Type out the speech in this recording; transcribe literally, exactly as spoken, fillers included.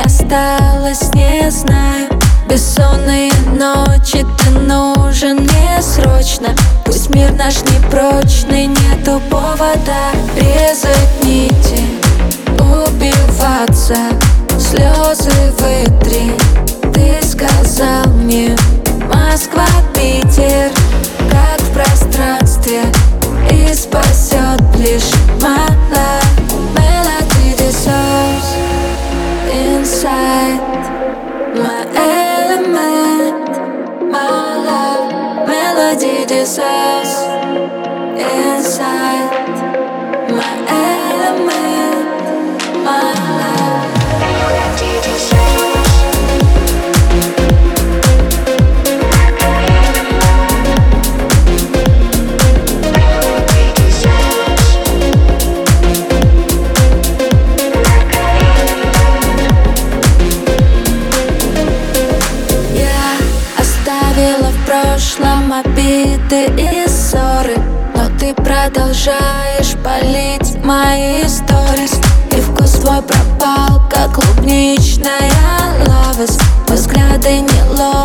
осталось, не знаю. Бессонные ночи, ты нужен мне срочно. Пусть мир наш непрочный, нету повода резать нити, убиваться, слезы вытри. Ты сказал мне: Москва, Питер, как в пространстве, и спасет лишь мало. Melody dissolves inside my element, my love. Melody dissolves inside my element, my love. Melody dissolves. В прошлом обиды и ссоры, но ты продолжаешь палить мои сторис. И вкус твой пропал, как клубничная лавас. Взгляды не ловят.